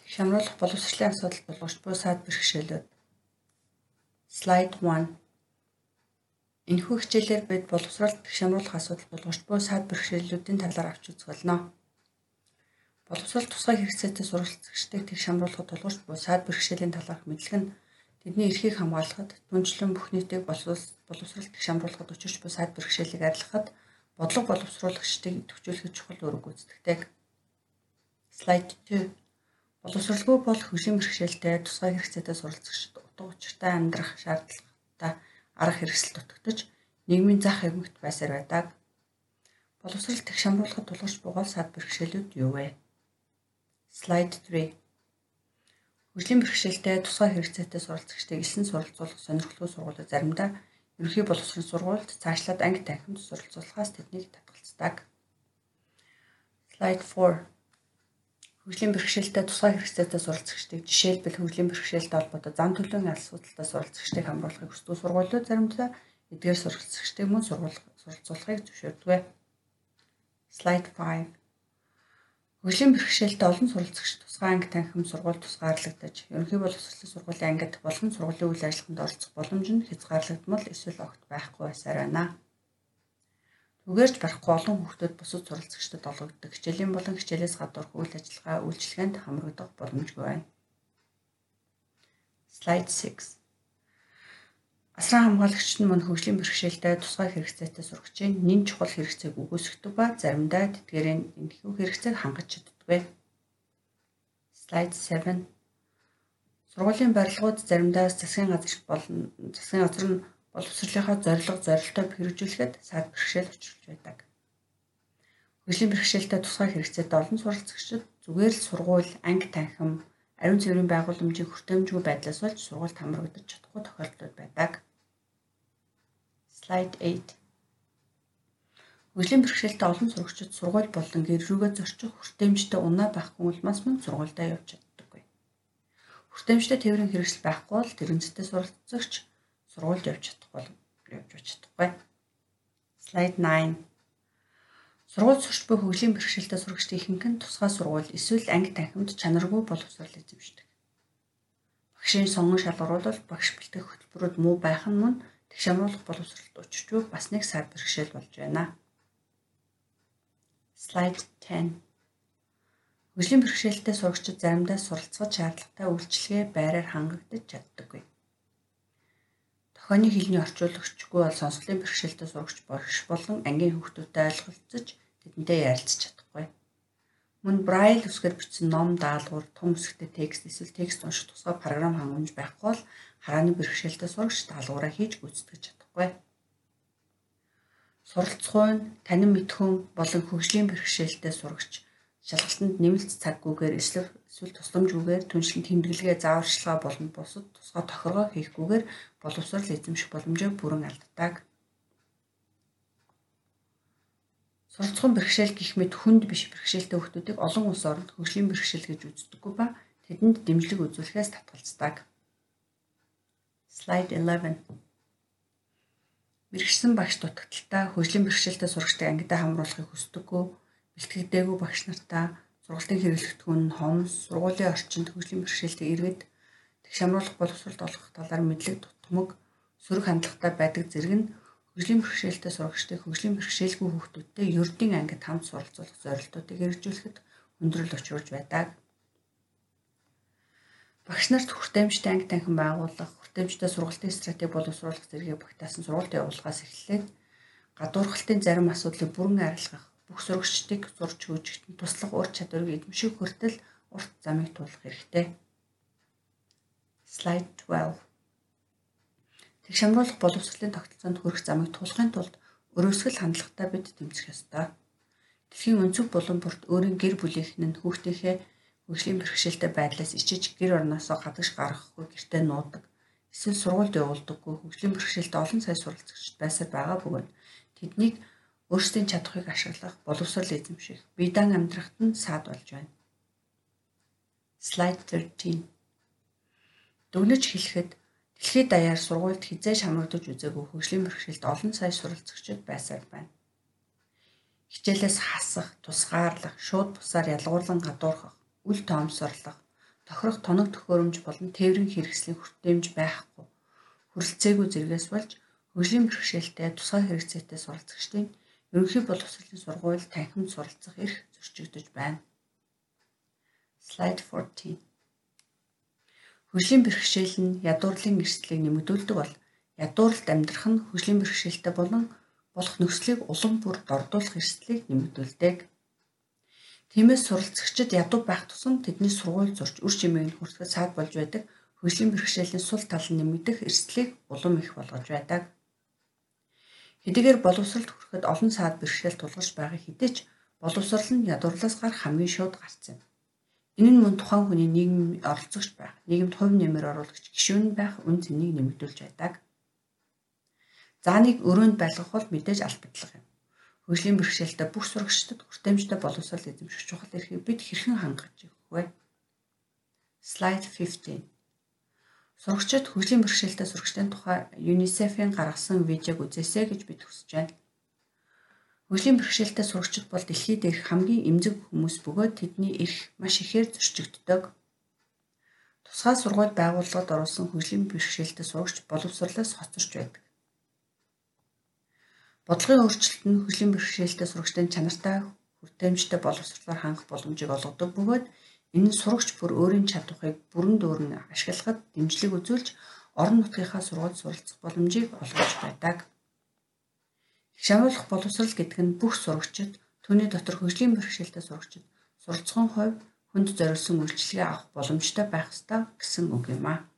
Хямруулах боловсролын асуудал болгож буй саад бэрхшээлүүд. Slide 1. Энэхүү хичээлээр бид боловсролд хямруулах асуудал болгож буй саад бэрхшээлүүдийн талаар авч үзэх болно. Боловсрол тусгай хэрэгцээтэй сурвалжлагчдыг тэг хямруулахад тулгарч буй саад бэрхшээлийн талаарх мэдлэг нь тэдний эрхийг хамгаалахад, түншлэн бүх нийтийг боловсролд хямруулахад учирч буй саад бэрхшээлийг арилгахад бодлого боловсруулагчдыг идэвхжүүлэхэд чухал үүрэг гүйцэтгэдэг. Slide 2. Боловсролгүй бол хөгжлийн бэрхшээлтэй тусгай хэрэгцээтэй сурвалжлагчид утга учиртай амьдрах шаардлагатай арга хэрэгсэл дутагдж нийгмийн зах эмгэгт байсаар байдаг. Боловсрол тэг хямруулахад тулгарч буй гол саад бэрхшээлүүд юу вэ? Slide 3. Хөгжлийн бэрхшээлтэй тусгай хэрэгцээтэй сурвалжлагчдыг элсэн суралцуулах сонирхолтой сургуулиуд заримдаа ерөнхий боловсролын сургуульд цаашлаад анги танхимд суралцуулахаас тэднийг татгалздаг. Slide 4. Хөгжлийн бэрхшээлтэй тусгай хэрэгцээтэй сурвалжлагчдыг жишээлбэл хөгжлийн бэрхшээлтэй холбоотой зан төлөвийн асуудалтай сурвалжлагчдыг хамруулахыг хүсдэг сургуулиуд заримдаа эдгээр сурвалжлагчдыг мөн суралцуулахыг зөвшөөрдөг. Slide 5. Хөгжлийн бэрхшээлтэй олон сурвалжлагч тусгай анги танхим сургууль тусгаарлагдаж, ерөнхий боловсролын сургуулийн ангид болон сургуулийн үйл ажиллагаанд оролцох боломж нь хязгаарлагдмал эсвэл огт байхгүй байсаар байна. Түгээрч барахгүй олон хүүхдүүд бусад сурвалжлагчдад олгогддог хичээлийн болон хичээлээс гадуурх үйл ажиллагаа үйлчилгээнд хамрагдах боломжгүй байна. Slide 6. Асран хамгаалагчид нь мөн хөгжлийн бэрхшээлтэй тусгай хэрэгцээтэй сурагчийн нэн чухал хэрэгцээг үгүйсгдэг ба заримдаа тэдгээрийн энэхүү хэрэгцээг хангаж чаддаг. Slide 7. Сургуулийн барилгууд заримдаа засгийн газар нь боловсролынхаа зорилттой хэрэгжүүлэхэд саад бэрхшээл учруулж байдаг. Хөгжлийн бэрхшээлтэй тусгай хэрэгцээтэй олон сурвалжлагчид зүгээр л сургууль, анги танхим, ариун цэврийн байгууламжийн хүртээмжгүй байдлаас болж сургуульд хамрагдаж чадахгүй тохиолдлууд байдаг. Slide 8. Хөгжлийн бэрхшээлтэй олон сурагчид сургууль болон гэр рүүгээ зорчих хүртээмжтэй унаа байхгүй улмаас мөн сургуульдаа явж чаддаггүй. Хүртээмжтэй тээврийн хэрэгсэл байхгүй бол тэрэгцтэй суралцагч сургуульд явж чадахгүй. Slide 9. Сургууль сурч буй хөгжлийн бэрхшээлтэй сурагчдын ихэнх нь тусгай сургууль эсвэл анги танхимд чанаргүй боловсрол эзэмшдэг. Багшийн сонгон шалгаруулалт, багш бэлтгэх хөтөлбөрүүд муу байх нь мөн тэг хямруулах боловсролд учирч буй бас нэг саад бэрхшээл болж байна. Slide 10. Хөгжлийн бэрхшээлтэй сурагчид заримдаа суралцахад шаардлагатай үйлчилгээ байраар хангагдаж чаддаггүй. Тохионы хэлний орчуулагчгүй бол сонсголын бэрхшээлтэй сурагч багш болон ангийн хүүхдүүдтэй ойлголцож тэдэнтэй ярилцаж чадахгүй. Мөн Braille үсгээр бичсэн ном, даалгавар, том үсэгтэй текст эсвэл текст унших тусгай програм хангамж байхгүй бол харааны бэрхшээлтэй сурагч даалгавраа хийж гүйцэтгэж чадахгүй. Суралцахуйн, танин мэдхүн болон хөгжлийн бэрхшээлтэй сурагч шалгалтанд нэмэлт цаггүйгээр эсвэл тусламжгүйгээр түншлэн тэмдэглэгээ зааварчилгаа болон бусад тусгай тохиргоо хийхгүйгээр боловсрол эзэмших боломжоо бүрэн алддаг. Суралцахуйн бэрхшээл гэх мэт хүнд биш бэрхшээлтэй хүүхдүүдийг олон улс оронд хөгжлийн бэрхшээл гэж үздэггүй ба тэдэнд дэмжлэг үзүүлэхээс татгалздаг. Slide 11. Мэргэшсэн багш дутагдaltaй хөгжлийн бэрхшээлтэй сурагчдыг ангидаа хамруулахыг хүсдэггүй, бэлтгэгдээгүй багш нартаа сургалтын хэрэглэгдэхүүн нь хомс, сургуулийн орчинд хөгжлийн бэрхшээлтэй иргэд тэг хямруулах боловсролд олгох талаар мэдлэг дутмаг, сөрөг хандлагатай байдаг зэрэг нь хөгжлийн бэрхшээлтэй сурагчдыг хөгжлийн бэрхшээлгүй хүүхдүүдтэй ердийн ангид хамт суралцуулах зорилтуудыг хэрэгжүүлэхэд хүндрэл учруулж байдаг. Багш нарт хүртээмжтэй анги танхим байгуулах, хүртээмжтэй сургалтын стратеги боловсруулах зэргийг багтаасан сургалт явуулахаас эхлээд гадуурхалтын зарим асуудлыг бүрэн арилгах, бүх сурагчдыг зурж хөгжихэд туслах ур чадварыг эзэмших хүртэл урт замыг туулах хэрэгтэй. Slide 12. Тэг хямруулах боловсролын тогтолцоонд хүрэх замыг туулахын тулд өрөөсгөл хандлагатай бид тэмцэх ёстой. Дэлхийн өнцөг булан бүрт өөрийн гэр бүлийнхэн нь хүүхдийнхээ хөгжлийн бэрхшээлтэй байдлаас ичиж гэр орноосоо гадагш гаргахгүй гэртээ нуудаг, эсвэл сургуульд явуулдаггүй хөгжлийн бэрхшээлтэй олон сая суралцагчид байсаар байгаа бөгөөд тэднийг өөрсдийн чадхыг ашиглах, боловсрол эзэмших, бие даан амьдрахад нь саад болж байна. Slide 13. Дүгнэж хэлэхэд дэлхийд даяар сургуульд хизээж хамрагдаж үзээгүй хөгжлийн бэрхшээлд олон сая суралцагчид байсаар байна. Хичээлээс хасах, тусгаарлах, шууд бусаар ялгуурлан гадуурхах, үл тоомсорлох, тохирох тоног төхөөрөмж болон тээврийн хэрэгслийн хүртээмж байхгүй хүрэлцээгүй зэргээс болж хөгжлийн бэрхшээлтэй тусгай хэрэгцээтэй суралцагчдын ерөнхий боловсролын сургууль танхимд суралцах эрх зөрчигдөж байна. Slide 14. Хөгжлийн бэрхшээл нь ядуурлын эрсдлийг нэмэгдүүлдэг бол ядууралд амьдрах нь хөгжлийн бэрхшээлтэй болох нөхцөлийг улам бүр дордуулах эрсдлийг нэмэгдүүлдэг. Тиймээс суралцагчид ядуу байх тусам тэдний сургууль зурч үр жимийг нь хүртэхэд саад болж байдаг хөгжлийн бэрхшээлийн сул тал нь нэмэгдэх эрсдлийг улам их болгож байдаг. Хэдийгээр боловсролд хүрэхэд олон саад бэрхшээл тулгарч байгаа хэдий ч боловсрол нь ядуурлаас гарах хамгийн шууд гарц юм. Энэ нь мөн тухайн хүний нийгмийн оролцогч байх, нийгэмд хувь нэмэр оруулагч гишүүн байх үн цэнийг нэмэгдүүлж байдаг. Зааныг өрөөнд байлгах бол мэдээж албатлаг юм. Хөгжлийн бэрхшээлтэй бүх сурагчдад хүртээмжтэй боловсрол эзэмших чухал эрхийг бид хэрхэн хангаж өгөх вэ? Slide 15. Сурагчид хөгжлийн бэрхшээлтэй сурагчдын тухай UNICEF-ийн гаргасан видеог үзээсэй гэж бид хүсэж байна. Хөгжлийн бэрхшээлтэй сурагчид бол дэлхийд дээрх хамгийн эмзэг хүмүүс бөгөөд тэдний эрх маш ихээр зөрчигддөг. Тусгай сургууль байгууллагад оруулсан хөгжлийн бэрхшээлтэй сурагч боловсролоос хоцорч байдаг. Бодлогын өөрчлөлт нь хөгжлийн бэрхшээлтэй сурагчдын чанартай хүртээмжтэй боловсролоор хангах боломжийг олгодог бөгөөд энэ нь сурагч бүр өөрийн чадварыг бүрэн дүүрэн ашиглахад дэмжлэг үзүүлж орон нутгийнхаа сургуульд суралцах боломжийг олгож байдаг. Шамруулах боловсрол гэдэг нь бүх сурагчид түүний дотор хөгжлийн бэрхшээлтэй сурагчид суралцахын хувь хүнд зориулсан үйлчилгээ авах боломжтой байх ёстой гэсэн үг юм а.